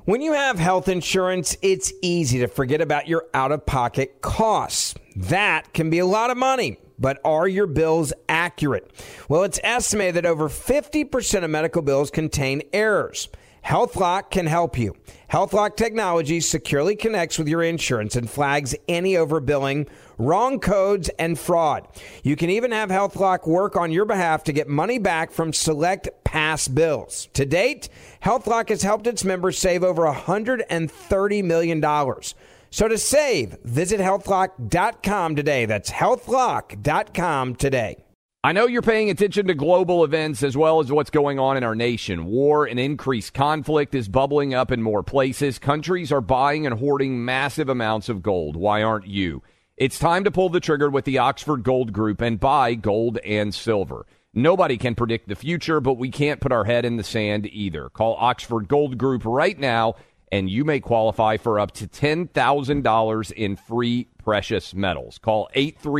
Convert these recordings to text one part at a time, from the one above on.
When you have health insurance, it's easy to forget about your out-of-pocket costs. That can be a lot of money, but are your bills accurate? Well, it's estimated that over 50% of medical bills contain errors. HealthLock can help you. HealthLock technology securely connects with your insurance and flags any overbilling, wrong codes, and fraud. You can even have HealthLock work on your behalf to get money back from select past bills. To date, HealthLock has helped its members save over $130 million. So to save, visit healthlock.com today. That's healthlock.com today. I know you're paying attention to global events as well as what's going on in our nation. War and increased conflict is bubbling up in more places. Countries are buying and hoarding massive amounts of gold. Why aren't you? It's time to pull the trigger with the Oxford Gold Group and buy gold and silver. Nobody can predict the future, but we can't put our head in the sand either. Call Oxford Gold Group right now, and you may qualify for up to $10,000 in free precious metals. Call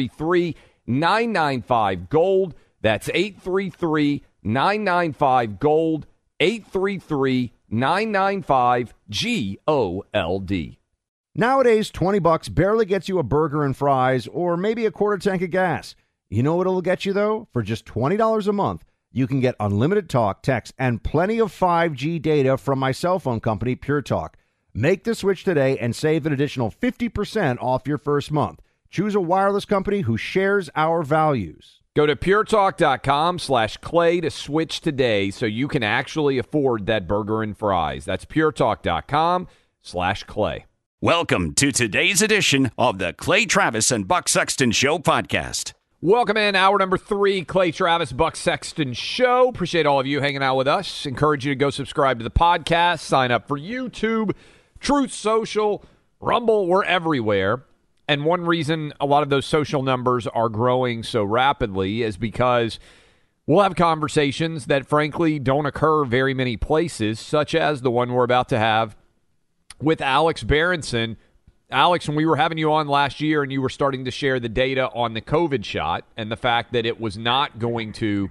833-995-GOLD. That's 833-995-GOLD, 833-995-GOLD. Nowadays, $20 barely gets you a burger and fries or maybe a quarter tank of gas. You know what it'll get you, though? For just $20 a month, you can get unlimited talk, text, and plenty of 5G data from my cell phone company, Pure Talk. Make the switch today and save an additional 50% off your first month. Choose a wireless company who shares our values. Go to puretalk.com/clay to switch today so you can actually afford that burger and fries. That's puretalk.com/clay. Welcome to today's edition of the Clay Travis and Buck Sexton Show podcast. Welcome in, hour number 3, Clay Travis, Buck Sexton Show. Appreciate all of you hanging out with us. Encourage you to go subscribe to the podcast, sign up for YouTube, Truth Social, Rumble. We're everywhere. And one reason a lot of those social numbers are growing so rapidly is because we'll have conversations that, frankly, don't occur very many places, such as the one we're about to have with Alex Berenson. Alex, when we were having you on last year and you were starting to share the data on the COVID shot and the fact that it was not going to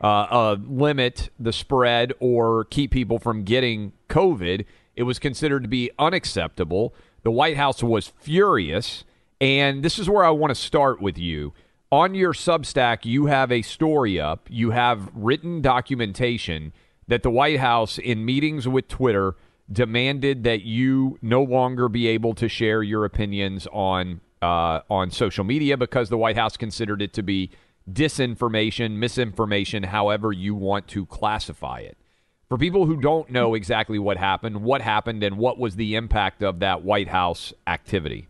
limit the spread or keep people from getting COVID, it was considered to be unacceptable. The White House was furious. And this is where I want to start with you. On your Substack, you have a story up. You have written documentation that the White House, in meetings with Twitter, demanded that you no longer be able to share your opinions on social media because the White House considered it to be disinformation, misinformation, however you want to classify it. For people who don't know exactly what happened, and what was the impact of that White House activity?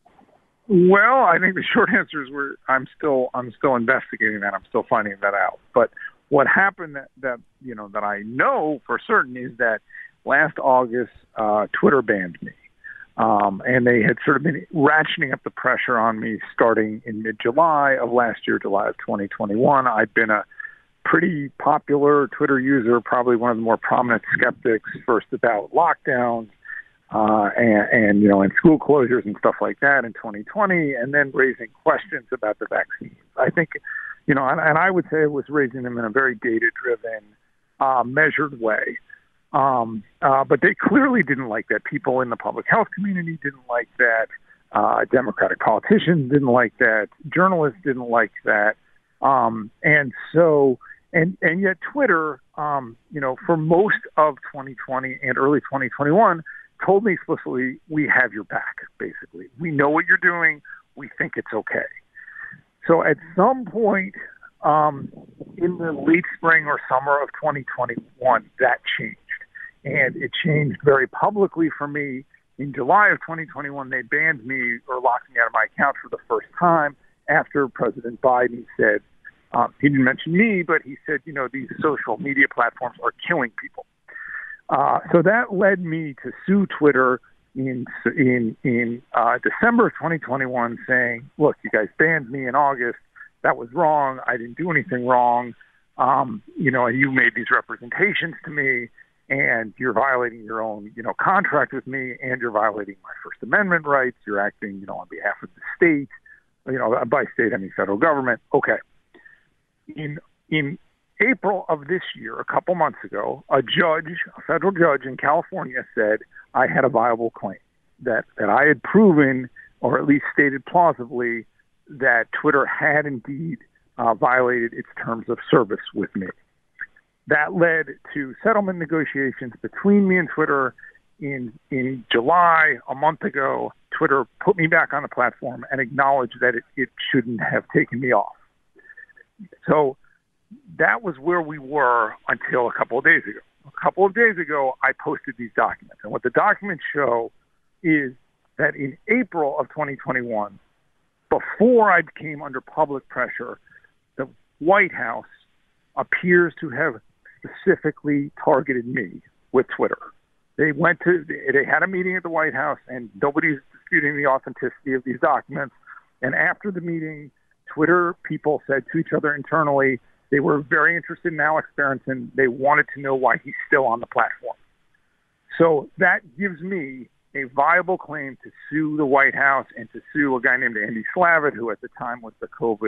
Well, I think the short answer is I'm still investigating that. I'm still finding that out. But what happened that I know for certain is that last August, Twitter banned me. And they had sort of been ratcheting up the pressure on me starting in mid-July of last year, July of 2021. I'd been a pretty popular Twitter user, probably one of the more prominent skeptics, first about lockdowns, and school closures and stuff like that in 2020, and then raising questions about the vaccines. I think, and I would say it was raising them in a very data-driven, measured way. But they clearly didn't like that. People in the public health community didn't like that. Democratic politicians didn't like that. Journalists didn't like that. And yet Twitter, for most of 2020 and early 2021, told me explicitly, we have your back, basically. We know what you're doing. We think it's okay. So at some point in the late spring or summer of 2021, that changed. And it changed very publicly for me. In July of 2021, they banned me or locked me out of my account for the first time after President Biden said, he didn't mention me, but he said, these social media platforms are killing people. So that led me to sue Twitter in December of 2021, saying, look, you guys banned me in August. That was wrong. I didn't do anything wrong. And you made these representations to me, and you're violating your own, contract with me, and you're violating my First Amendment rights. You're acting, on behalf of the state. By state, I mean federal government. Okay. In April of this year, a couple months ago, a federal judge in California said I had a viable claim, that I had proven, or at least stated plausibly, that Twitter had indeed violated its terms of service with me. That led to settlement negotiations between me and Twitter. In July, a month ago, Twitter put me back on the platform and acknowledged that it shouldn't have taken me off. So that was where we were until a couple of days ago. A couple of days ago, I posted these documents. And what the documents show is that in April of 2021, before I came under public pressure, the White House appears to have specifically targeted me with Twitter. They had a meeting at the White House, and nobody's disputing the authenticity of these documents. And after the meeting, Twitter people said to each other internally, they were very interested in Alex Berenson. They wanted to know why he's still on the platform. So that gives me a viable claim to sue the White House and to sue a guy named Andy Slavitt, who at the time was the COVID,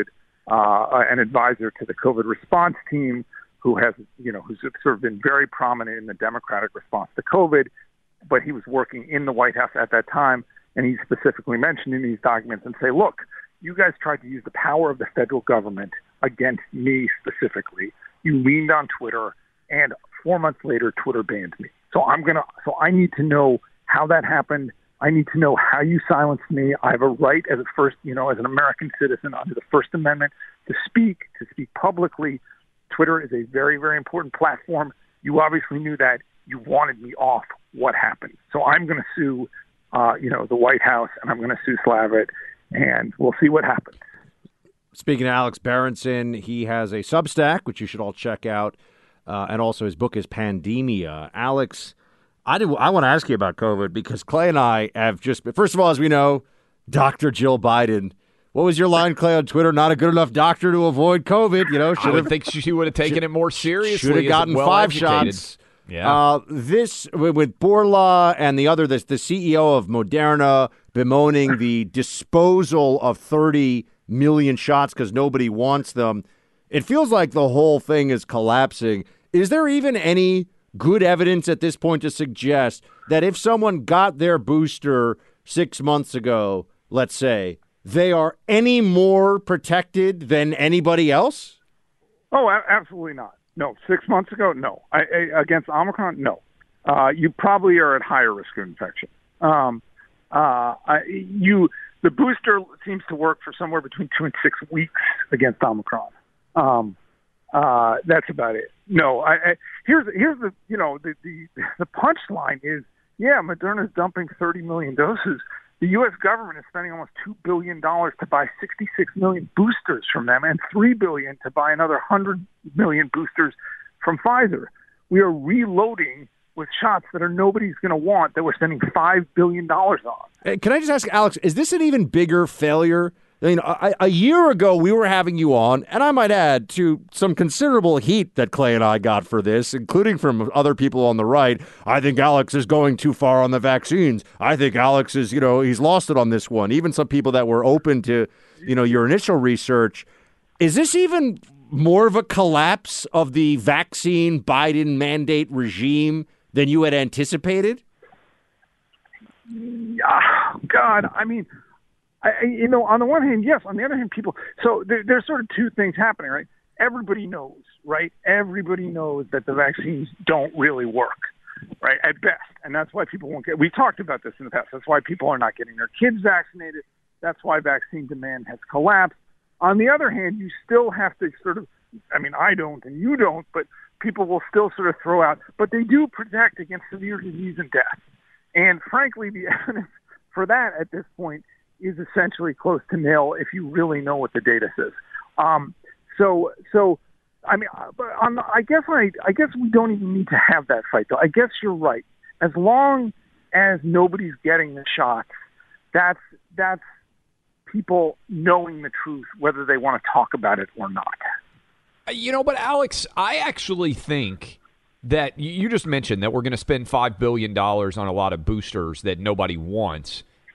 an advisor to the COVID response team, who's sort of been very prominent in the Democratic response to COVID, but he was working in the White House at that time, and he specifically mentioned in these documents and say, look, you guys tried to use the power of the federal government against me specifically. You leaned on Twitter, and 4 months later, Twitter banned me. So I need to know how that happened. I need to know how you silenced me. I have a right as an American citizen under the First Amendment to speak publicly. Twitter is a very, very important platform. You obviously knew that. You wanted me off. What happened? So I'm going to sue, the White House, and I'm going to sue Slavitt, and we'll see what happens. Speaking of Alex Berenson, he has a Substack, which you should all check out, and also his book is Pandemia. Alex, I want to ask you about COVID because Clay and I have first of all, as we know, Dr. Jill Biden. What was your line, Clay, on Twitter? Not a good enough doctor to avoid COVID. I would think she would have taken it more seriously. Should have gotten 5 shots. Yeah. This with Bourla and the CEO of Moderna bemoaning the disposal of 30 million shots because nobody wants them. It feels like the whole thing is collapsing. Is there even any good evidence at this point to suggest that if someone got their booster 6 months ago, let's say, they are any more protected than anybody else? Oh, absolutely not. No, 6 months ago, no. Against Omicron, no. You probably are at higher risk of infection. The booster seems to work for somewhere between 2 and 6 weeks against Omicron. That's about it. No, here's the punchline is, yeah, Moderna's dumping 30 million doses. The U.S. government is spending almost $2 billion to buy 66 million boosters from them and $3 billion to buy another 100 million boosters from Pfizer. We are reloading with shots that nobody's going to want that we're spending $5 billion on. Can I just ask, Alex, is this an even bigger failure? I mean, a year ago, we were having you on, and I might add to some considerable heat that Clay and I got for this, including from other people on the right. I think Alex is going too far on the vaccines. I think Alex is, he's lost it on this one. Even some people that were open to, your initial research. Is this even more of a collapse of the vaccine Biden mandate regime than you had anticipated? God, I mean, on the one hand, yes. On the other hand, people. So there's sort of two things happening, right? Everybody knows, right? Everybody knows that the vaccines don't really work, right? At best, and that's why people won't get. We talked about this in the past. That's why people are not getting their kids vaccinated. That's why vaccine demand has collapsed. On the other hand, you still have to sort of. I mean, I don't, and you don't, but people will still sort of throw out. But they do protect against severe disease and death. And frankly, the evidence for that at this point is essentially close to nil if you really know what the data says. So I mean, I guess we don't even need to have that fight, though. I guess you're right. As long as nobody's getting the shots, that's people knowing the truth, whether they want to talk about it or not. But Alex, I actually think that you just mentioned that we're going to spend $5 billion on a lot of boosters that nobody wants.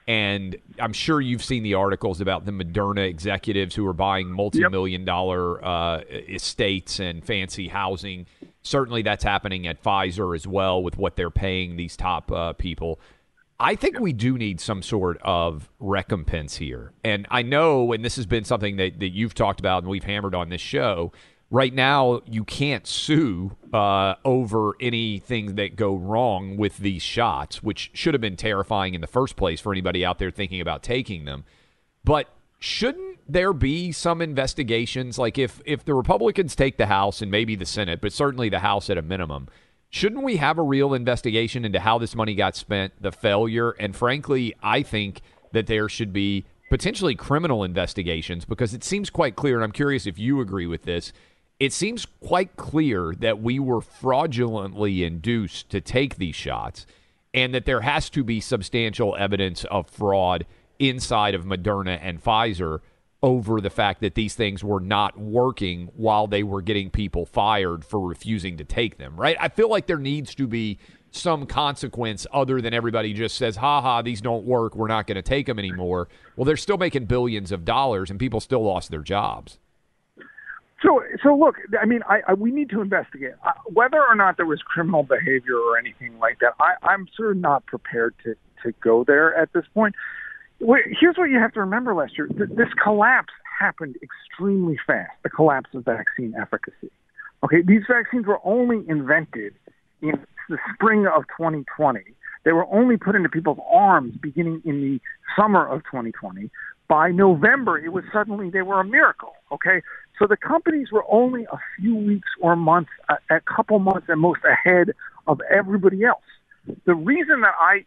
And I'm sure you've seen the articles about the Moderna executives who are buying multi-million-dollar estates and fancy housing. Certainly that's happening at Pfizer as well with what they're paying these top people. I think we do need some sort of recompense here. And I know, and this has been something that you've talked about and we've hammered on this show, right now you can't sue over anything that go wrong with these shots, which should have been terrifying in the first place for anybody out there thinking about taking them. But shouldn't there be some investigations? Like if the Republicans take the House and maybe the Senate, but certainly the House at a minimum, shouldn't we have a real investigation into how this money got spent, the failure? And frankly, I think that there should be potentially criminal investigations, because it seems quite clear, and I'm curious if you agree with this, it seems quite clear that we were fraudulently induced to take these shots and that there has to be substantial evidence of fraud inside of Moderna and Pfizer over the fact that these things were not working while they were getting people fired for refusing to take them, right? I feel like there needs to be some consequence other than everybody just says, ha, these don't work, we're not going to take them anymore. Well, they're still making billions of dollars and people still lost their jobs. So look, I mean, we need to investigate whether or not there was criminal behavior or anything like that. I'm sort of not prepared to go there at this point. Here's what you have to remember, Lester. This collapse happened extremely fast, the collapse of vaccine efficacy. Okay, these vaccines were only invented in the spring of 2020. They were only put into people's arms beginning in the summer of 2020. By November, it was suddenly they were a miracle, okay? So the companies were only a few weeks or months, a couple months at most ahead of everybody else. The reason that I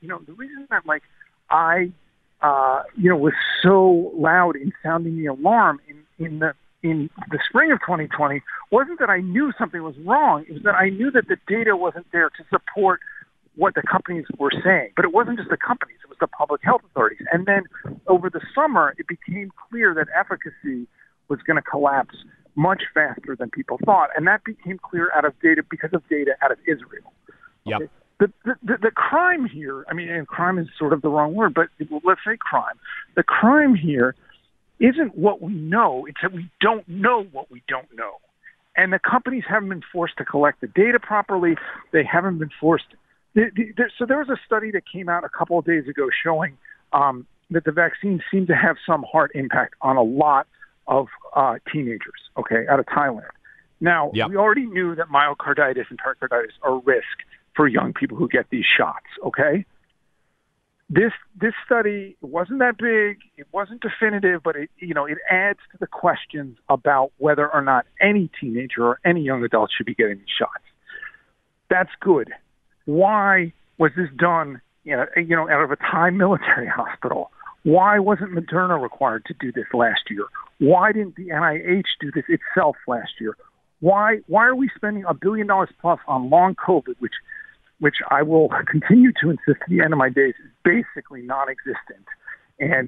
was so loud in sounding the alarm in the spring of 2020 wasn't that I knew something was wrong. It was that I knew that the data wasn't there to support what the companies were saying. But it wasn't just the companies, it was the public health authorities. And then over the summer, it became clear that efficacy was going to collapse much faster than people thought. And that became clear because of data out of Israel. Yep. Okay? The crime here, I mean, and crime is sort of the wrong word, but let's say crime. The crime here isn't what we know, it's that we don't know what we don't know. And the companies haven't been forced to collect the data properly. They haven't been forced. So there was a study that came out a couple of days ago showing that the vaccine seemed to have some heart impact on a lot of teenagers, okay, out of Thailand. Now, We already knew that myocarditis and pericarditis are a risk for young people who get these shots, okay? This study wasn't that big, it wasn't definitive, but it adds to the questions about whether or not any teenager or any young adult should be getting these shots. That's good. Why was this done, out of a Thai military hospital? Why wasn't Moderna required to do this last year? Why didn't the NIH do this itself last year? Why are we spending $1 billion plus on long COVID, which I will continue to insist to the end of my days is basically non-existent, and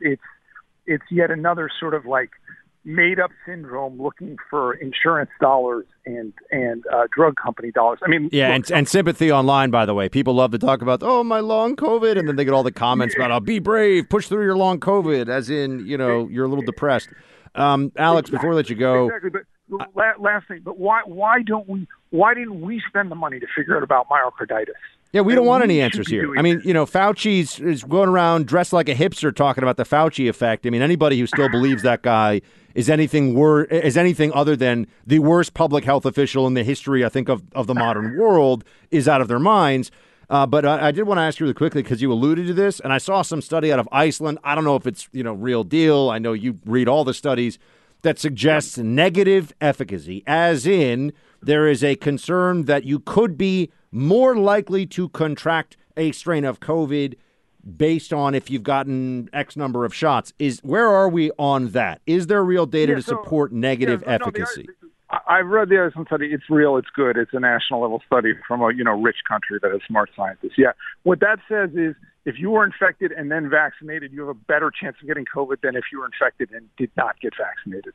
it's yet another sort of like made-up syndrome looking for insurance dollars and drug company dollars. I mean, yeah, look, and sympathy online, by the way. People love to talk about, my long COVID, and then they get all the comments about, be brave, push through your long COVID, as in, you're a little depressed. Alex, before I let you go. Exactly, but last thing, but why didn't we spend the money to figure out about myocarditis? Yeah, we don't want any answers here. I mean, Fauci is going around dressed like a hipster talking about the Fauci effect. I mean, anybody who still believes that guy is anything other than the worst public health official in the history, I think, of the modern world is out of their minds. But I did want to ask you really quickly, because you alluded to this, and I saw some study out of Iceland. I don't know if it's, real deal. I know you read all the studies that suggests negative efficacy, as in there is a concern that you could be more likely to contract a strain of COVID based on if you've gotten X number of shots. Where are we on that? Is there real data to support negative efficacy? I've read the Iceland study. It's real. It's good. It's a national level study from a rich country that has smart scientists. Yeah. What that says is if you were infected and then vaccinated, you have a better chance of getting COVID than if you were infected and did not get vaccinated.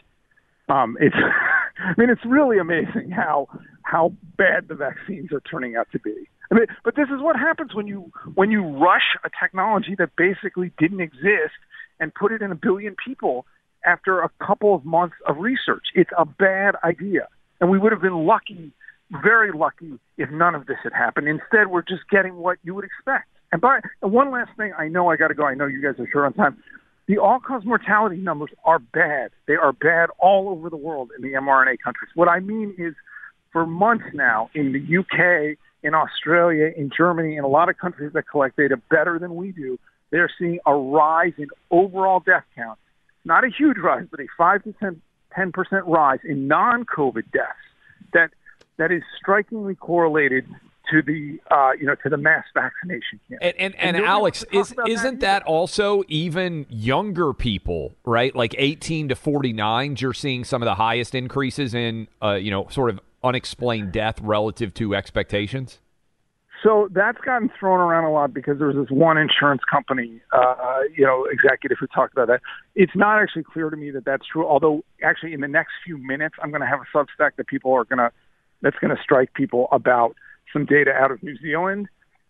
It's really amazing how bad the vaccines are turning out to be. I mean, but this is what happens when you rush a technology that basically didn't exist and put it in 1 billion people after a couple of months of research. It's a bad idea. And we would have been lucky, very lucky, if none of this had happened. Instead, we're just getting what you would expect. And one last thing, I know I got to go. I know you guys are short on time. The all-cause mortality numbers are bad. They are bad all over the world in the mRNA countries. What I mean is, for months now, in the UK, in Australia, in Germany, in a lot of countries that collect data better than we do, they're seeing a rise in overall death counts. Not a huge rise, but a 5 to 10% rise in non-COVID deaths. That is strikingly correlated to the to the mass vaccination campaign. And Alex, isn't that also even younger people, right? Like 18 to 49, you're seeing some of the highest increases in sort of unexplained death relative to expectations? So that's gotten thrown around a lot because there was this one insurance company, executive who talked about that. It's not actually clear to me that that's true. Although, actually, in the next few minutes, I'm going to have a Substack that that's going to strike people about some data out of New Zealand.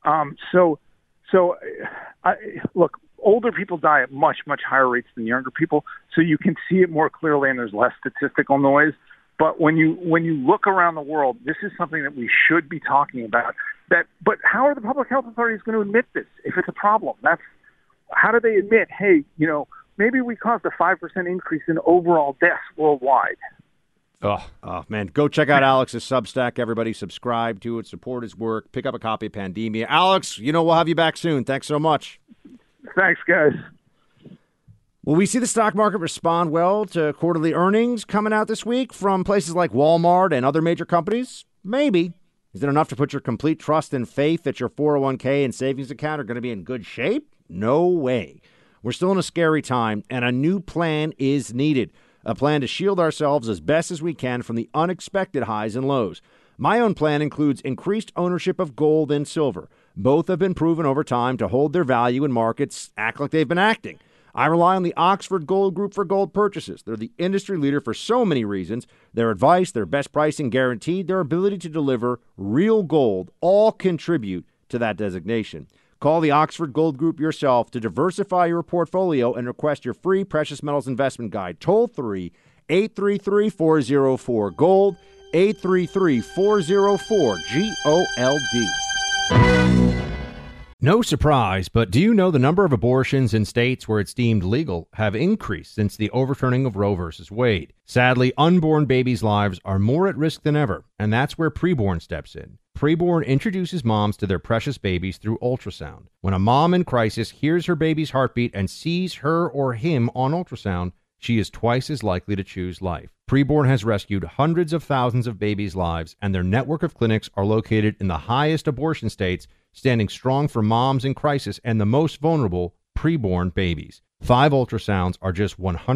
Look, older people die at much, much higher rates than younger people, so you can see it more clearly, and there's less statistical noise. But when you look around the world, this is something that we should be talking about. But how are the public health authorities going to admit this if it's a problem? How do they admit, hey, maybe we caused a 5% increase in overall deaths worldwide? Oh, man. Go check out Alex's Substack. Everybody subscribe to it, support his work, pick up a copy of Pandemia. Alex, we'll have you back soon. Thanks so much. Thanks, guys. Will we see the stock market respond well to quarterly earnings coming out this week from places like Walmart and other major companies? Maybe. Is it enough to put your complete trust and faith that your 401k and savings account are going to be in good shape? No way. We're still in a scary time, and a new plan is needed. A plan to shield ourselves as best as we can from the unexpected highs and lows. My own plan includes increased ownership of gold and silver. Both have been proven over time to hold their value when markets act like they've been acting. I rely on the Oxford Gold Group for gold purchases. They're the industry leader for so many reasons. Their advice, their best pricing guaranteed, their ability to deliver real gold all contribute to that designation. Call the Oxford Gold Group yourself to diversify your portfolio and request your free precious metals investment guide. Toll free, 833-404-GOLD, 833-404-GOLD. No surprise, but do you know the number of abortions in states where it's deemed legal have increased since the overturning of Roe v. Wade? Sadly, unborn babies' lives are more at risk than ever, and that's where Preborn steps in. Preborn introduces moms to their precious babies through ultrasound. When a mom in crisis hears her baby's heartbeat and sees her or him on ultrasound, she is twice as likely to choose life. Preborn has rescued hundreds of thousands of babies' lives, and their network of clinics are located in the highest abortion states, standing strong for moms in crisis and the most vulnerable, preborn babies. 5 ultrasounds are just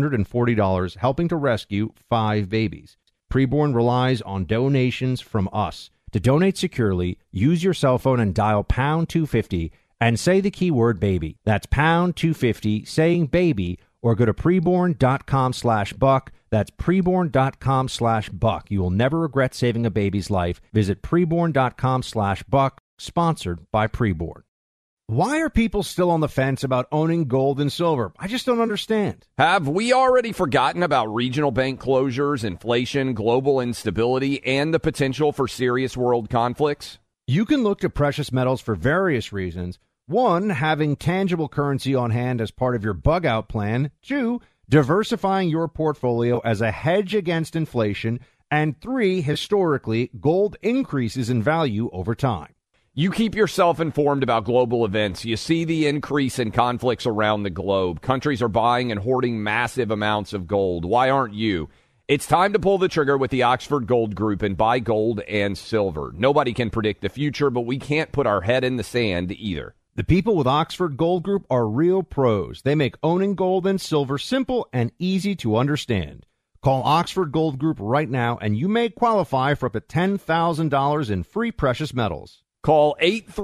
$140, helping to rescue 5 babies. Preborn relies on donations from us. To donate securely, use your cell phone and dial pound 250 and say the keyword baby. That's pound 250 saying baby, or go to preborn.com/buck. That's preborn.com/buck. You will never regret saving a baby's life. Visit preborn.com/buck. Sponsored by Preborn. Why are people still on the fence about owning gold and silver? I just don't understand. Have we already forgotten about regional bank closures, inflation, global instability, and the potential for serious world conflicts? You can look to precious metals for various reasons. 1, having tangible currency on hand as part of your bug-out plan. 2, diversifying your portfolio as a hedge against inflation. And 3, historically, gold increases in value over time. You keep yourself informed about global events. You see the increase in conflicts around the globe. Countries are buying and hoarding massive amounts of gold. Why aren't you? It's time to pull the trigger with the Oxford Gold Group and buy gold and silver. Nobody can predict the future, but we can't put our head in the sand either. The people with Oxford Gold Group are real pros. They make owning gold and silver simple and easy to understand. Call Oxford Gold Group right now, and you may qualify for up to $10,000 in free precious metals. Call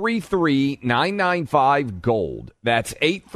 833-995-GOLD. That's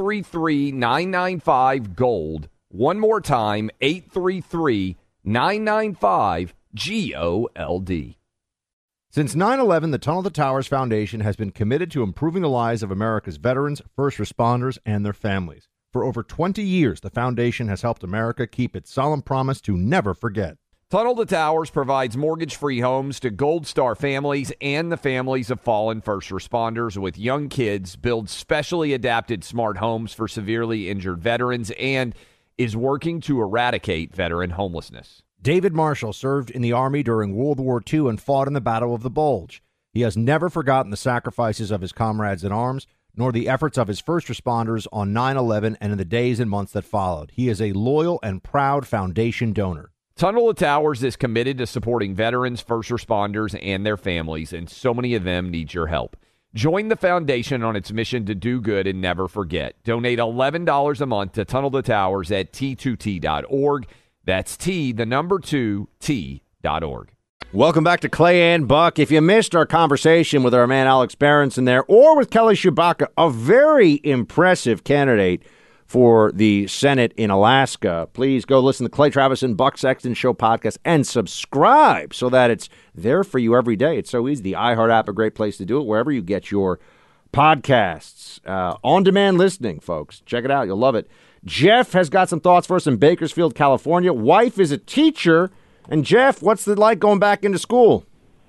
833-995-GOLD. One more time, 833-995-GOLD. Since 9/11, the Tunnel to Towers Foundation has been committed to improving the lives of America's veterans, first responders, and their families. For over 20 years, the foundation has helped America keep its solemn promise to never forget. Tunnel to Towers provides mortgage-free homes to Gold Star families and the families of fallen first responders with young kids, builds specially adapted smart homes for severely injured veterans, and is working to eradicate veteran homelessness. David Marshall served in the Army during World War II and fought in the Battle of the Bulge. He has never forgotten the sacrifices of his comrades in arms, nor the efforts of his first responders on 9/11 and in the days and months that followed. He is a loyal and proud foundation donor. Tunnel to Towers is committed to supporting veterans, first responders, and their families, and so many of them need your help. Join the foundation on its mission to do good and never forget. Donate $11 a month to Tunnel to Towers at T2T.org. That's T2T.org. Welcome back to Clay and Buck. If you missed our conversation with our man Alex Berenson there, or with Kelly Chewbacca, a very impressive candidate for the Senate in Alaska, please go listen to Clay Travis and Buck Sexton Show podcast and subscribe so that it's there for you every day. It's so easy. The iHeart app, a great place to do it, wherever you get your podcasts. On-demand listening, folks. Check it out. You'll love it. Jeff has got some thoughts for us in Bakersfield, California. Wife is a teacher. And Jeff, what's it like going back into school?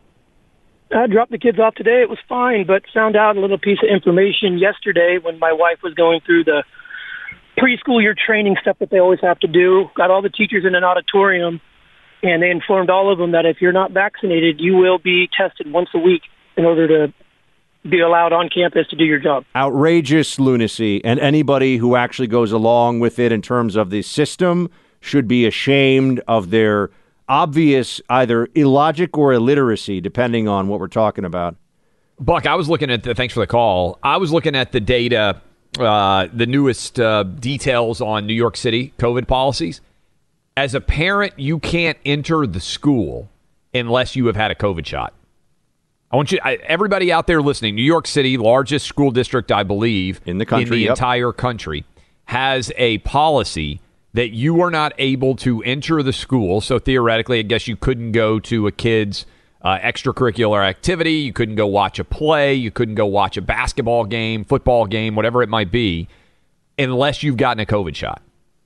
I dropped the kids off today. It was fine, but found out a little piece of information yesterday when my wife was going through the preschool year training stuff that they always have to do. Got all the teachers in an auditorium, and they informed all of them that if you're not vaccinated, you will be tested once a week in order to be allowed on campus to do your job. Outrageous lunacy, and anybody who actually goes along with it in terms of the system should be ashamed of their obvious either illogic or illiteracy, depending on what we're talking about. Buck, I was looking at thanks for the call. I was looking at the data, the newest details on New York City COVID policies. As a parent, you can't enter the school unless you have had a COVID shot. I want you, everybody out there listening, New York City, largest school district, I believe, in the country, in the entire country, has a policy that you are not able to enter the school. So theoretically, I guess you couldn't go to a kid's extracurricular activity. You couldn't go watch a play. You couldn't go watch a basketball game, football game, whatever it might be, unless you've gotten a COVID shot.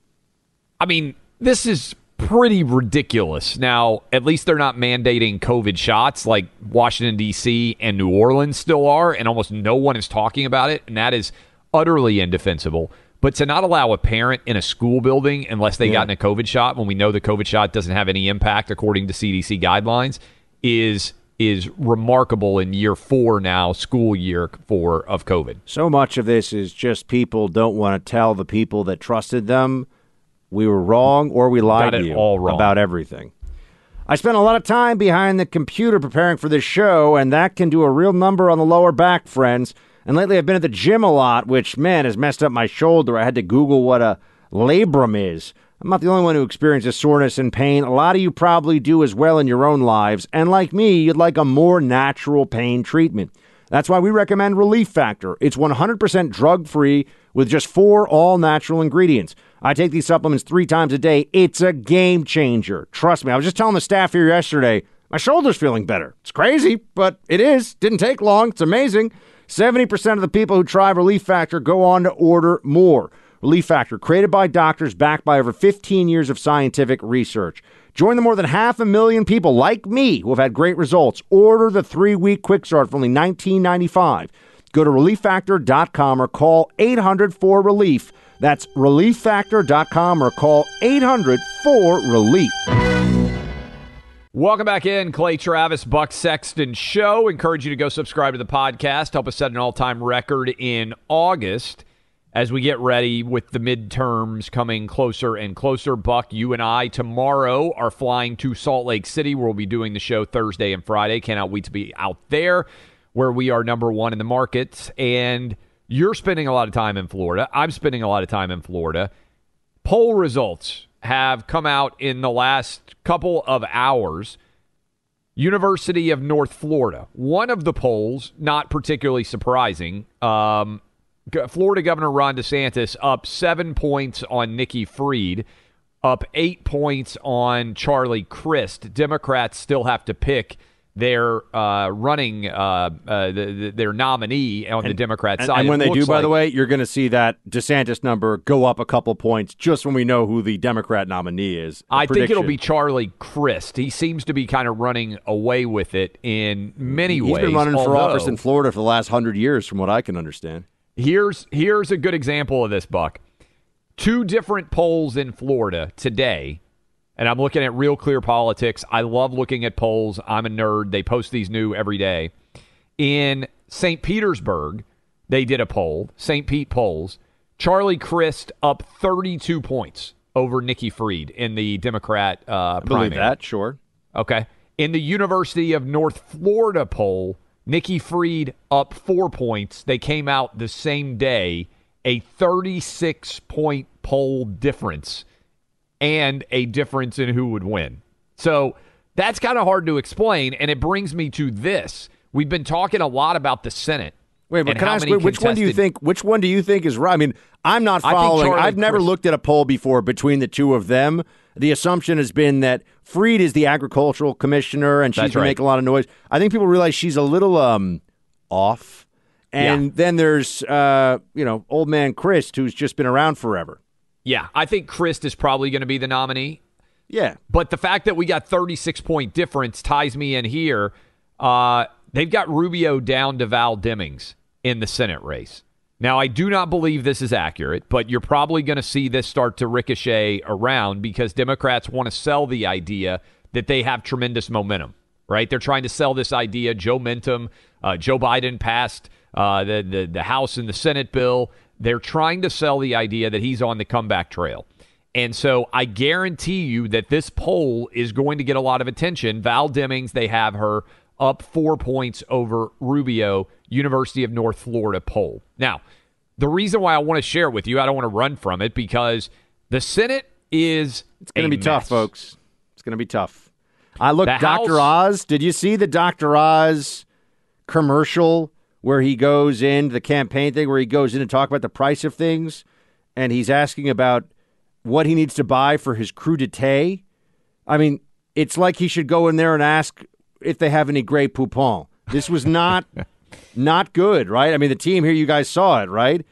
I mean, this is pretty ridiculous. Now, at least they're not mandating COVID shots like Washington, D.C. and New Orleans still are, and almost no one is talking about it, and that is utterly indefensible. But to not allow a parent in a school building unless they gotten a COVID shot, when we know the COVID shot doesn't have any impact according to CDC guidelines, is remarkable in year 4 now, school year 4 of COVID. So much of this is just people don't want to tell the people that trusted them we were wrong or we lied to you about everything. I spent a lot of time behind the computer preparing for this show, and that can do a real number on the lower back, friends. And lately I've been at the gym a lot, which, man, has messed up my shoulder. I had to Google what a labrum is. I'm not the only one who experiences soreness and pain. A lot of you probably do as well in your own lives. And like me, you'd like a more natural pain treatment. That's why we recommend Relief Factor. It's 100% drug-free with just 4 all-natural ingredients. I take these supplements 3 times a day. It's a game changer. Trust me. I was just telling the staff here yesterday, my shoulder's feeling better. It's crazy, but it is. Didn't take long. It's amazing. 70% of the people who try Relief Factor go on to order more. Relief Factor, created by doctors, backed by over 15 years of scientific research. Join the more than 500,000 people like me who have had great results. Order the 3-week quick start for only $19.95. Go to ReliefFactor.com or call 800-4RELIEF. That's ReliefFactor.com or call 800-4RELIEF. Welcome back in, Clay Travis, Buck Sexton Show. Encourage you to go subscribe to the podcast. Help us set an all-time record in August as we get ready with the midterms coming closer and closer. Buck, you and I tomorrow are flying to Salt Lake City, where we'll be doing the show Thursday and Friday. Cannot wait to be out there, where we are number 1 in the markets. And you're spending a lot of time in Florida. I'm spending a lot of time in Florida. Poll results have come out in the last couple of hours. University of North Florida. One of the polls, not particularly surprising, Florida Governor Ron DeSantis up 7 points on Nikki Fried, up 8 points on Charlie Crist. Democrats still have to pick their running their nominee on the Democrat side. And when they do, by the way, you're going to see that DeSantis number go up a couple points just when we know who the Democrat nominee is. I think it'll be Charlie Crist. He seems to be kind of running away with it in many ways. He's been running for office in Florida for the last 100 years, from what I can understand. Here's a good example of this, Buck. 2 different polls in Florida today. And I'm looking at Real Clear Politics. I love looking at polls. I'm a nerd. They post these new every day. In St. Petersburg, they did a poll, St. Pete polls. Charlie Crist up 32 points over Nikki Fried in the Democrat primary. I believe that, sure. Okay. In the University of North Florida poll, Nikki Fried up 4 points. They came out the same day, a 36-point poll difference. And a difference in who would win. So that's kind of hard to explain, and it brings me to this. We've been talking a lot about the Senate. Wait, but can I ask, which one do you think is right? I mean, I'm not following. I've never looked at a poll before between the two of them. The assumption has been that Fried is the agricultural commissioner, and she's going to make a lot of noise. I think people realize she's a little off. And then there's old man Crist, who's just been around forever. Yeah, I think Crist is probably going to be the nominee. Yeah. But the fact that we got 36-point difference ties me in here. They've got Rubio down to Val Demings in the Senate race. Now, I do not believe this is accurate, but you're probably going to see this start to ricochet around because Democrats want to sell the idea that they have tremendous momentum, right? They're trying to sell this idea, Joe Biden passed the House and the Senate bill. They're trying to sell the idea that he's on the comeback trail. And so I guarantee you that this poll is going to get a lot of attention. Val Demings, they have her up 4 points over Rubio, University of North Florida poll. Now, the reason why I want to share it with you, I don't want to run from it, because the Senate is It's going to be tough, folks. It's going to be tough. Dr. Oz, did you see the Dr. Oz commercial where he goes in, the campaign thing, where he goes in to talk about the price of things, and he's asking about what he needs to buy for his crudité? I mean, it's like he should go in there and ask if they have any Grey Poupon. This was not good, right? I mean, the team here, you guys saw it, right?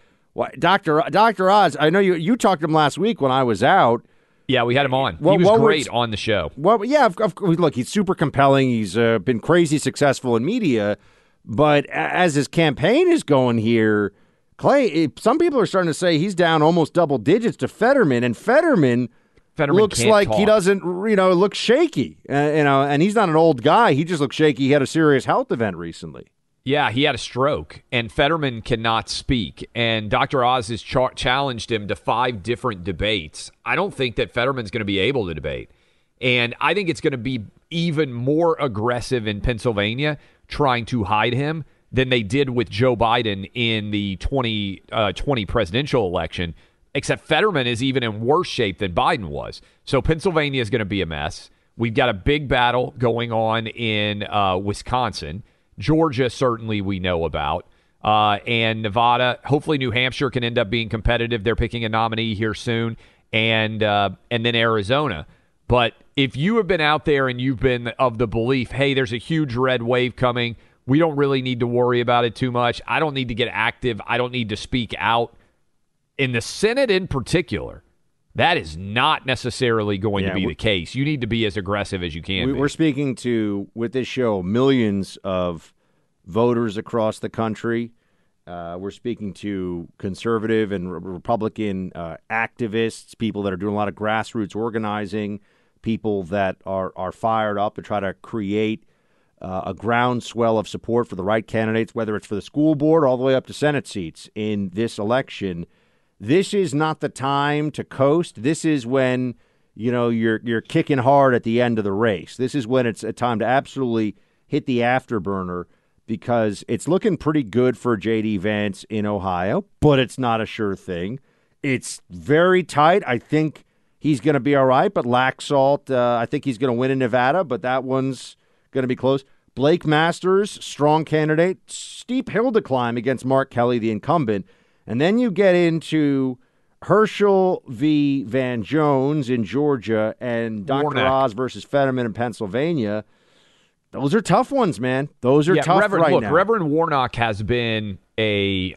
Dr. Oz, I know you talked to him last week when I was out. Yeah, we had him on. He was great on the show. Well, yeah, look, he's super compelling. He's been crazy successful in media. But as his campaign is going here, Clay, some people are starting to say he's down almost double digits to Fetterman, and Fetterman looks like he doesn't, look shaky. And he's not an old guy. He just looks shaky. He had a serious health event recently. Yeah, he had a stroke, and Fetterman cannot speak. And Dr. Oz has challenged him to 5 different debates. I don't think that Fetterman's going to be able to debate. And I think it's going to be even more aggressive in Pennsylvania, trying to hide him, than they did with Joe Biden in the 2020 presidential election, except Fetterman is even in worse shape than Biden was. So Pennsylvania is going to be a mess. We've got a big battle going on in Wisconsin. Georgia, certainly we know about. And Nevada, hopefully New Hampshire can end up being competitive. They're picking a nominee here soon. And then Arizona. But if you have been out there and you've been of the belief, hey, there's a huge red wave coming, we don't really need to worry about it too much. I don't need to get active. I don't need to speak out. In the Senate in particular, that is not necessarily going to be the case. You need to be as aggressive as you can be. We're speaking to, with this show, millions of voters across the country. We're speaking to conservative and Republican activists, people that are doing a lot of grassroots organizing, people that are fired up to try to create a groundswell of support for the right candidates, whether it's for the school board all the way up to Senate seats in this election. This is not the time to coast. This is when, you're kicking hard at the end of the race. This is when it's a time to absolutely hit the afterburner, because it's looking pretty good for J.D. Vance in Ohio, but it's not a sure thing. It's very tight. I think he's going to be all right, but Laxalt, I think he's going to win in Nevada, but that one's going to be close. Blake Masters, strong candidate. Steep hill to climb against Mark Kelly, the incumbent. And then you get into Herschel v. Van Jones in Georgia and Dr. Oz versus Fetterman in Pennsylvania. Those are tough ones, man. Those are tough now. Reverend Warnock has been a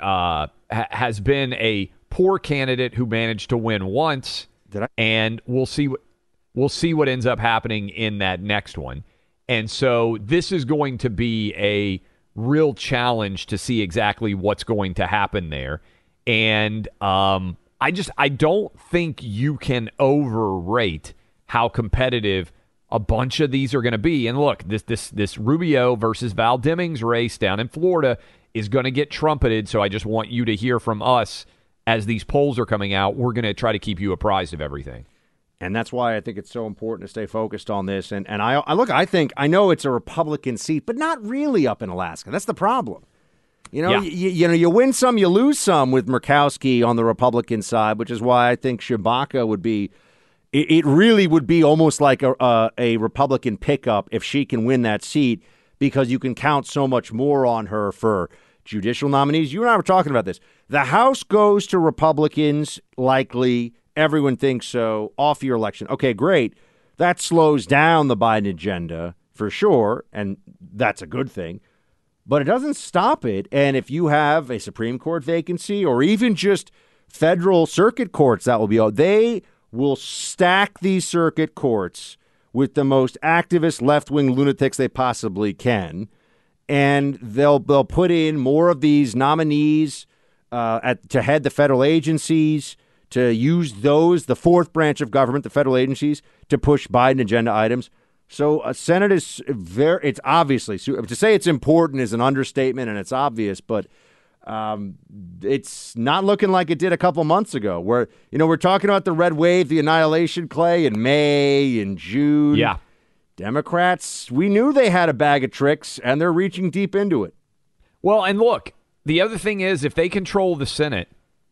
poor candidate who managed to win once, and we'll see what ends up happening in that next one. And so this is going to be a real challenge to see exactly what's going to happen there. And I don't think you can overrate how competitive a bunch of these are going to be. And look, this Rubio versus Val Demings race down in Florida is going to get trumpeted. So I just want you to hear from us as these polls are coming out. We're going to try to keep you apprised of everything. And that's why I think it's so important to stay focused on this. And I know it's a Republican seat, but not really up in Alaska. That's the problem. You win some, you lose some with Murkowski on the Republican side, which is why I think Tshibaka would be. It really would be almost like a Republican pickup if she can win that seat, because you can count so much more on her for judicial nominees. You and I were talking about this. The House goes to Republicans, likely. Everyone thinks so. Off-year election. Okay, great. That slows down the Biden agenda for sure, and that's a good thing. But it doesn't stop it. And if you have a Supreme Court vacancy or even just federal circuit courts, that will be they will stack these circuit courts with the most activist left-wing lunatics they possibly can, and they'll put in more of these nominees to head the federal agencies, to use those, the fourth branch of government, the federal agencies, to push Biden agenda items. So Senate is it's obviously, to say it's important is an understatement, and it's obvious, but it's not looking like it did a couple months ago, where, we're talking about the red wave, the annihilation, Clay, in May, in June. Yeah. Democrats, we knew they had a bag of tricks, and they're reaching deep into it. Well, and look, the other thing is, if they control the Senate,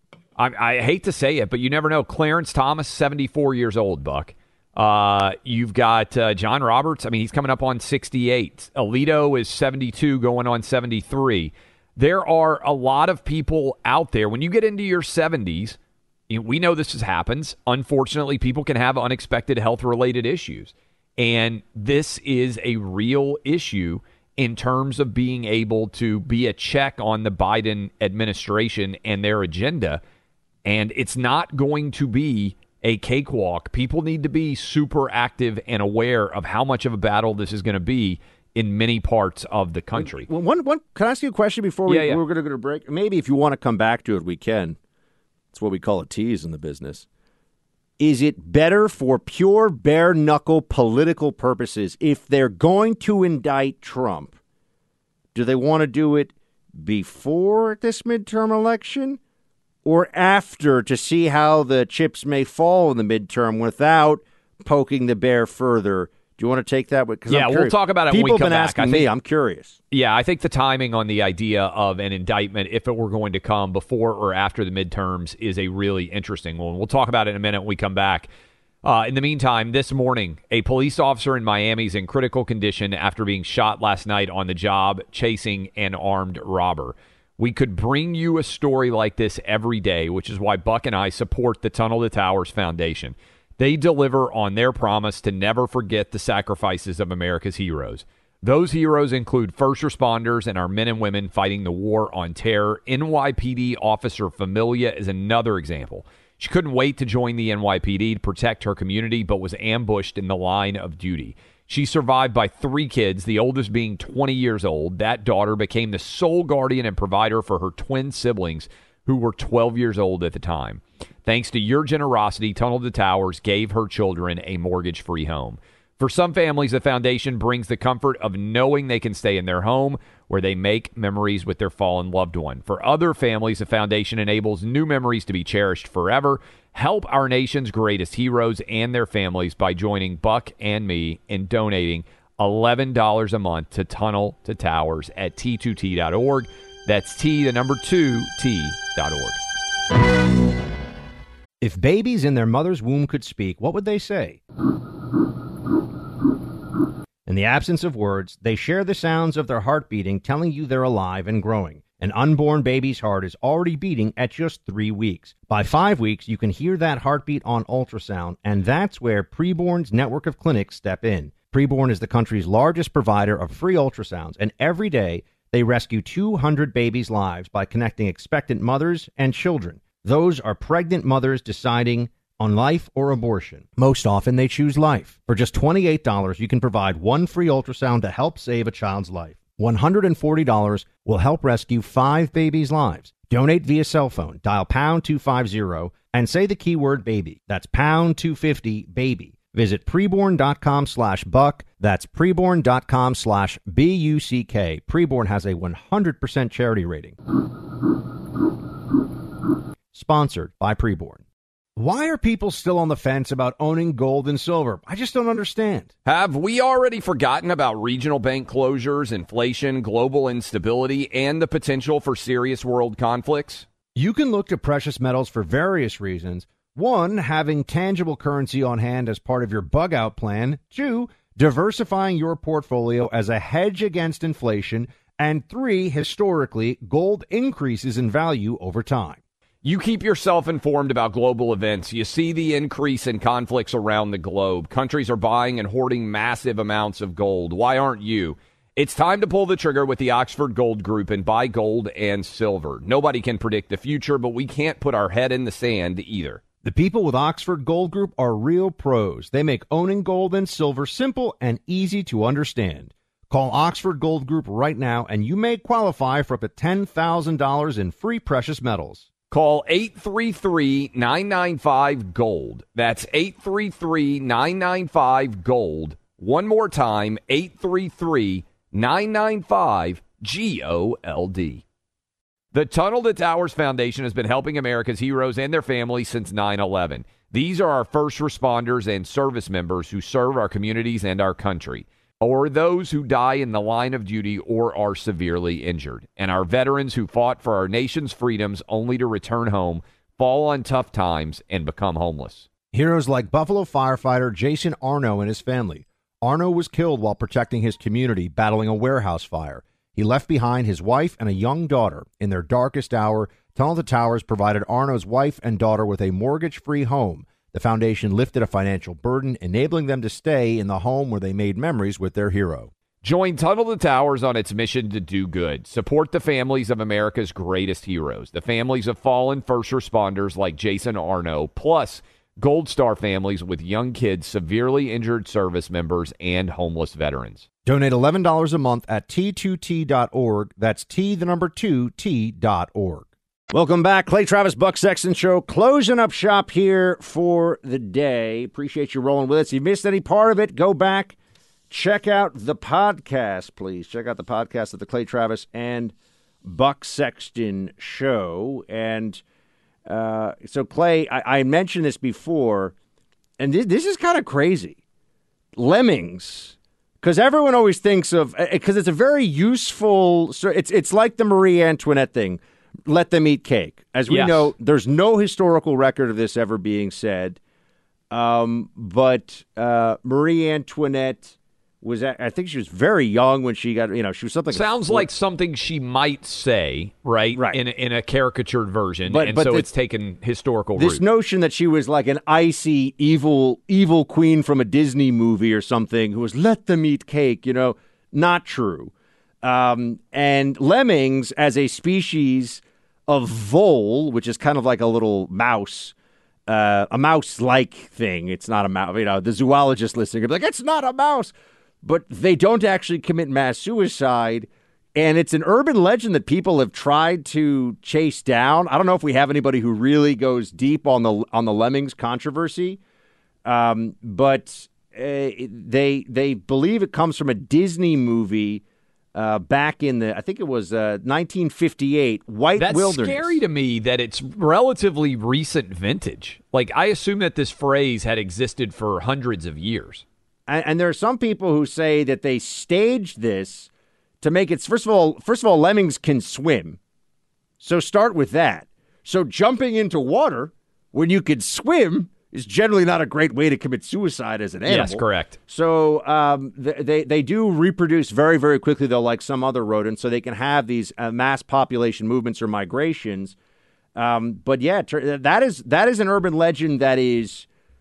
I hate to say it, but you never know. Clarence Thomas, 74 years old, Buck. You've got John Roberts. I mean, he's coming up on 68. Alito is 72, going on 73. There are a lot of people out there. When you get into your 70s, we know this happens. Unfortunately, people can have unexpected health-related issues. And this is a real issue in terms of being able to be a check on the Biden administration and their agenda. And it's not going to be a cakewalk. People need to be super active and aware of how much of a battle this is going to be in many parts of the country. Well, can I ask you a question before we're going to go to break? Maybe if you want to come back to it, we can. It's what we call a tease in the business. Is it better for pure bare-knuckle political purposes, if they're going to indict Trump, do they want to do it before this midterm election or after, to see how the chips may fall in the midterm without poking the bear further? Do you want to take that? Yeah, we'll talk about it when we come back. People have been asking me. I'm curious. Yeah, I think the timing on the idea of an indictment, if it were going to come before or after the midterms, is a really interesting one. We'll talk about it in a minute when we come back. In the meantime, this morning, a police officer in Miami is in critical condition after being shot last night on the job chasing an armed robber. We could bring you a story like this every day, which is why Buck and I support the Tunnel to Towers Foundation. They deliver on their promise to never forget the sacrifices of America's heroes. Those heroes include first responders and our men and women fighting the war on terror. NYPD officer Familia is another example. She couldn't wait to join the NYPD to protect her community, but was ambushed in the line of duty. She survived by 3 kids, the oldest being 20 years old. That daughter became the sole guardian and provider for her twin siblings, who were 12 years old at the time. Thanks to your generosity, Tunnel to Towers gave her children a mortgage-free home. For some families, the foundation brings the comfort of knowing they can stay in their home where they make memories with their fallen loved one. For other families, the foundation enables new memories to be cherished forever. Help our nation's greatest heroes and their families by joining Buck and me in donating $11 a month to Tunnel to Towers at T2T.org. That's T2T.org. If babies in their mother's womb could speak, what would they say? In the absence of words, they share the sounds of their heart beating, telling you they're alive and growing. An unborn baby's heart is already beating at just 3 weeks. By 5 weeks, you can hear that heartbeat on ultrasound, and that's where Preborn's network of clinics step in. Preborn is the country's largest provider of free ultrasounds, and every day they rescue 200 babies' lives by connecting expectant mothers and children. Those are pregnant mothers deciding on life or abortion. Most often they choose life. For just $28, you can provide one free ultrasound to help save a child's life. $140 will help rescue 5 babies' lives. Donate via cell phone. Dial pound 250 and say the keyword baby. That's pound 250 baby. Visit preborn.com/buck. That's preborn.com/BUCK. Preborn has a 100% charity rating. Sponsored by Preborn. Why are people still on the fence about owning gold and silver? I just don't understand. Have we already forgotten about regional bank closures, inflation, global instability, and the potential for serious world conflicts? You can look to precious metals for various reasons. 1, having tangible currency on hand as part of your bug-out plan. 2, diversifying your portfolio as a hedge against inflation. And 3, historically, gold increases in value over time. You keep yourself informed about global events. You see the increase in conflicts around the globe. Countries are buying and hoarding massive amounts of gold. Why aren't you? It's time to pull the trigger with the Oxford Gold Group and buy gold and silver. Nobody can predict the future, but we can't put our head in the sand either. The people with Oxford Gold Group are real pros. They make owning gold and silver simple and easy to understand. Call Oxford Gold Group right now, and you may qualify for up to $10,000 in free precious metals. Call 833-995-GOLD. That's 833-995-GOLD. One more time, 833-995-GOLD. The Tunnel to Towers Foundation has been helping America's heroes and their families since 9/11. These are our first responders and service members who serve our communities and our country, or those who die in the line of duty or are severely injured, and our veterans who fought for our nation's freedoms only to return home, fall on tough times, and become homeless. Heroes like Buffalo firefighter Jason Arno and his family. Arno was killed while protecting his community, battling a warehouse fire. He left behind his wife and a young daughter. In their darkest hour, Tunnel to Towers provided Arno's wife and daughter with a mortgage-free home. The foundation lifted a financial burden, enabling them to stay in the home where they made memories with their hero. Join Tunnel to Towers on its mission to do good. Support the families of America's greatest heroes, the families of fallen first responders like Jason Arno, plus Gold Star families with young kids, severely injured service members, and homeless veterans. Donate $11 a month at T2T.org. That's T2T.org. Welcome back. Clay Travis, Buck Sexton Show, closing up shop here for the day. Appreciate you rolling with us. If you missed any part of it, go back, check out the podcast, please. Check out the podcast of the Clay Travis and Buck Sexton Show. And so, Clay, I mentioned this before, and this is kind of crazy. Lemmings, because everyone always thinks of, because it's a very useful, it's like the Marie Antoinette thing. Let them eat cake. As we know, there's no historical record of this ever being said. But Marie Antoinette was, I think she was very young when she got, she was something. Sounds like something she might say, right? In a caricatured version. But it's taken historical This root. notion that she was like an icy, evil queen from a Disney movie or something who was let them eat cake, not true. And lemmings as a species of vole, which is kind of like a little mouse, a mouse-like thing. It's not a mouse. The zoologist listening would be like, it's not a mouse. But they don't actually commit mass suicide. And it's an urban legend that people have tried to chase down. I don't know if we have anybody who really goes deep on the lemmings controversy. But they believe it comes from a Disney movie back in I think it was 1958, White Wilderness. That's scary to me that it's relatively recent vintage. Like, I assume that this phrase had existed for hundreds of years. And there are some people who say that they staged this to make it, first of all, lemmings can swim. So start with that. So jumping into water when you can swim is generally not a great way to commit suicide as an animal. Yes, correct. So they do reproduce very, very quickly, though, like some other rodents, so they can have these mass population movements or migrations. But yeah, that is an urban legend that is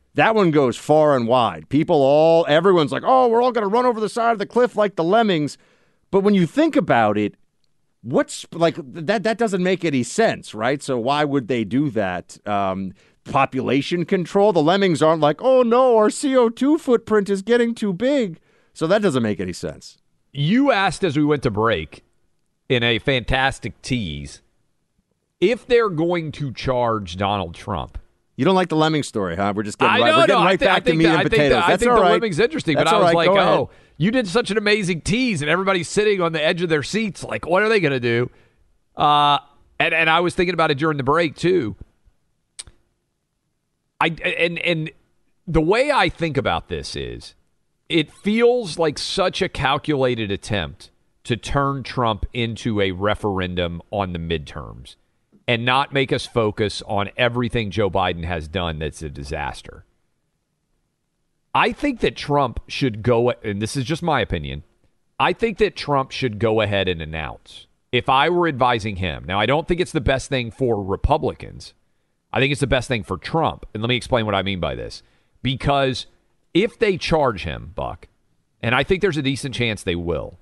that one goes far and wide. Everyone's like, oh, we're all going to run over the side of the cliff like the lemmings. But when you think about it, what's like that doesn't make any sense, right? So why would they do that? Population control? The lemmings aren't like, oh no, our CO2 footprint is getting too big. So that doesn't make any sense. You asked as we went to break in a fantastic tease if they're going to charge Donald Trump. You don't like the lemming story, huh? We're just getting back to meat and potatoes. I think the lemming's interesting, but I was like, oh, you did such an amazing tease, and everybody's sitting on the edge of their seats like, what are they going to do? And I was thinking about it during the break, too. And the way I think about this is it feels like such a calculated attempt to turn Trump into a referendum on the midterms and not make us focus on everything Joe Biden has done that's a disaster. I think that Trump should go, and this is just my opinion, I think that Trump should go ahead and announce, if I were advising him. Now, I don't think it's the best thing for Republicans. I think it's the best thing for Trump. And let me explain what I mean by this. Because if they charge him, Buck, and I think there's a decent chance they will,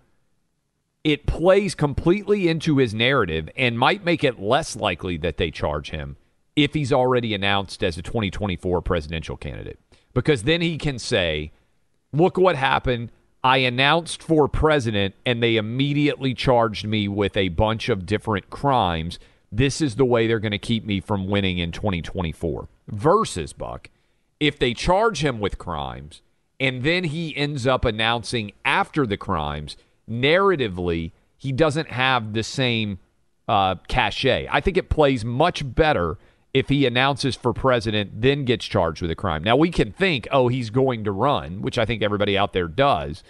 it plays completely into his narrative and might make it less likely that they charge him if he's already announced as a 2024 presidential candidate. Because then he can say, look what happened. I announced for president and they immediately charged me with a bunch of different crimes. This is the way they're going to keep me from winning in 2024. Versus, Buck, if they charge him with crimes and then he ends up announcing after the crimes, narratively, he doesn't have the same cachet. I think it plays much better if he announces for president, then gets charged with a crime. Now, we can think, oh, he's going to run, which I think everybody out there does,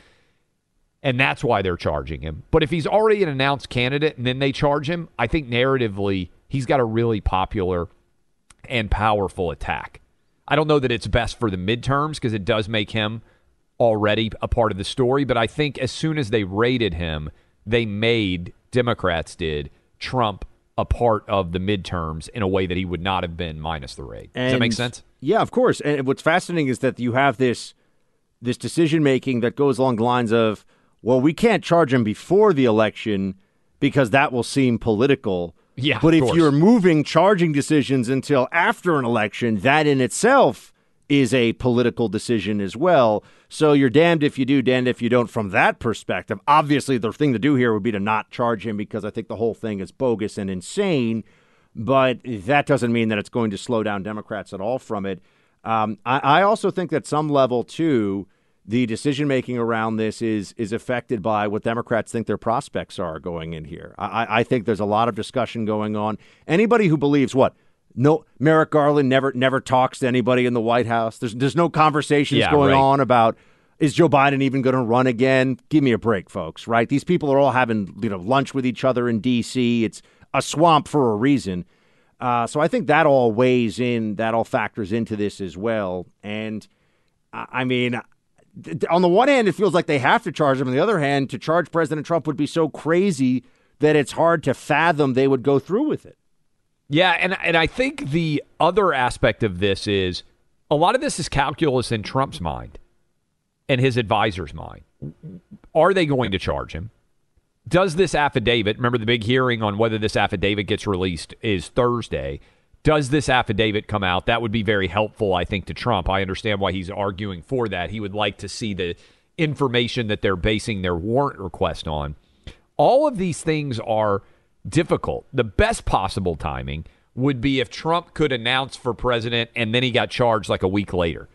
and that's why they're charging him. But if he's already an announced candidate and then they charge him, I think narratively he's got a really popular and powerful attack. I don't know that it's best for the midterms because it does make him already a part of the story, but I think as soon as they raided him, they made, Democrats did, Trump a part of the midterms in a way that he would not have been minus the raid. Does that make sense? Yeah, of course. And what's fascinating is that you have this decision-making that goes along the lines of, well, we can't charge him before the election because that will seem political. Yeah, but if you're moving charging decisions until after an election, that in itself is a political decision as well. So you're damned if you do, damned if you don't from that perspective. Obviously, the thing to do here would be to not charge him because I think the whole thing is bogus and insane. But that doesn't mean that it's going to slow down Democrats at all from it. I also think that some level, too, the decision-making around this is affected by what Democrats think their prospects are going in here. I think there's a lot of discussion going on. Anybody who believes no, Merrick Garland never talks to anybody in the White House. There's no conversations going on about, is Joe Biden even going to run again? Give me a break, folks, right? These people are all having lunch with each other in D.C. It's a swamp for a reason. So I think that all weighs in, that all factors into this as well. And, I mean, on the one hand, it feels like they have to charge him. On the other hand, to charge President Trump would be so crazy that it's hard to fathom they would go through with it. Yeah, and I think the other aspect of this is a lot of this is calculus in Trump's mind and his advisors' mind. Are they going to charge him? Does this affidavit, remember the big hearing on whether this affidavit gets released is Thursday. Does this affidavit come out? That would be very helpful, I think, to Trump. I understand why he's arguing for that. He would like to see the information that they're basing their warrant request on. All of these things are difficult. The best possible timing would be if Trump could announce for president and then he got charged like a week later.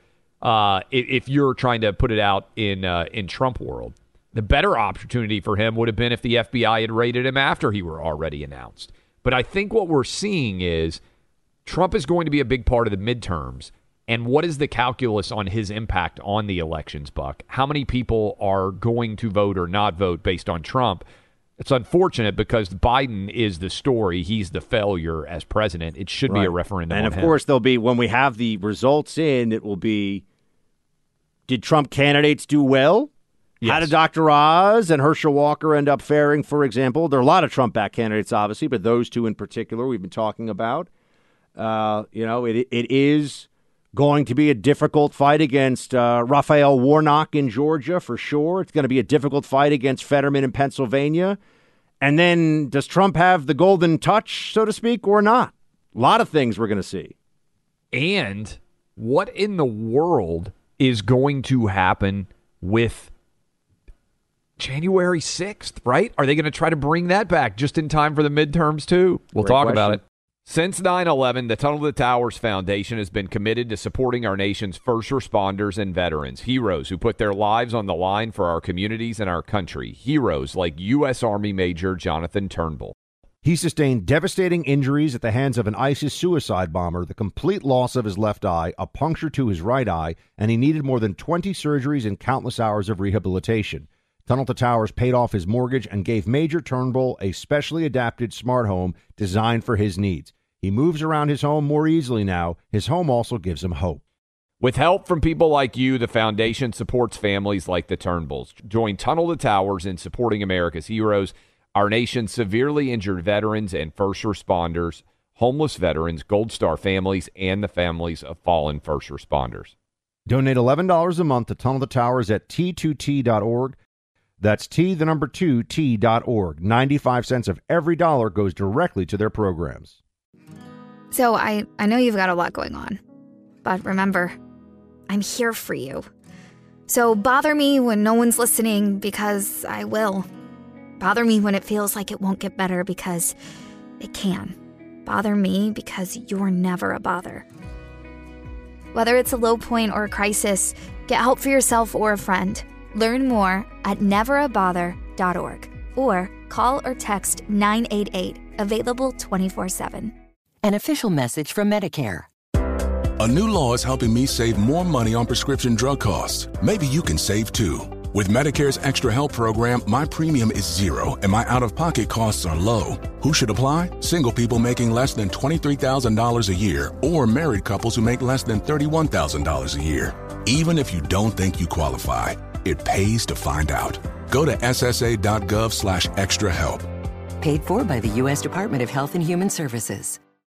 If you're trying to put it out in Trump world, the better opportunity for him would have been if the FBI had raided him after he were already announced. But I think what we're seeing is Trump is going to be a big part of the midterms. And what is the calculus on his impact on the elections, Buck? How many people are going to vote or not vote based on Trump? It's unfortunate because Biden is the story. He's the failure as president. It should be a referendum and on of him. Course, there'll be, when we have the results in, it will be, did Trump candidates do well? Yes. How did Dr. Oz and Herschel Walker end up faring, for example? There are a lot of Trump-backed candidates, obviously, but those two in particular we've been talking about. It is Going to be a difficult fight against Raphael Warnock in Georgia, for sure. It's going to be a difficult fight against Fetterman in Pennsylvania. And then does Trump have the golden touch, so to speak, or not? A lot of things we're going to see. And what in the world is going to happen with January 6th, right? Are they going to try to bring that back just in time for the midterms, too? We'll talk about it. Since 9/11, the Tunnel to the Towers Foundation has been committed to supporting our nation's first responders and veterans, heroes who put their lives on the line for our communities and our country, heroes like U.S. Army Major Jonathan Turnbull. He sustained devastating injuries at the hands of an ISIS suicide bomber, the complete loss of his left eye, a puncture to his right eye, and he needed more than 20 surgeries and countless hours of rehabilitation. Tunnel to Towers paid off his mortgage and gave Major Turnbull a specially adapted smart home designed for his needs. He moves around his home more easily now. His home also gives him hope. With help from people like you, the foundation supports families like the Turnbulls. Join Tunnel to Towers in supporting America's heroes, our nation's severely injured veterans and first responders, homeless veterans, Gold Star families, and the families of fallen first responders. Donate $11 a month to Tunnel to Towers at T2T.org. That's T2T.org. 95 cents of every dollar goes directly to their programs. So I know you've got a lot going on, but remember, I'm here for you. So bother me when no one's listening, because I will. Bother me when it feels like it won't get better, because it can. Bother me because you're never a bother. Whether it's a low point or a crisis, get help for yourself or a friend. Learn more at neverabother.org or call or text 988, available 24/7. An official message from Medicare. A new law is helping me save more money on prescription drug costs. Maybe you can save too. With Medicare's Extra Help program, my premium is zero and my out-of-pocket costs are low. Who should apply? Single people making less than $23,000 a year or married couples who make less than $31,000 a year. Even if you don't think you qualify, it pays to find out. Go to ssa.gov/extra help. Paid for by the U.S. Department of Health and Human Services.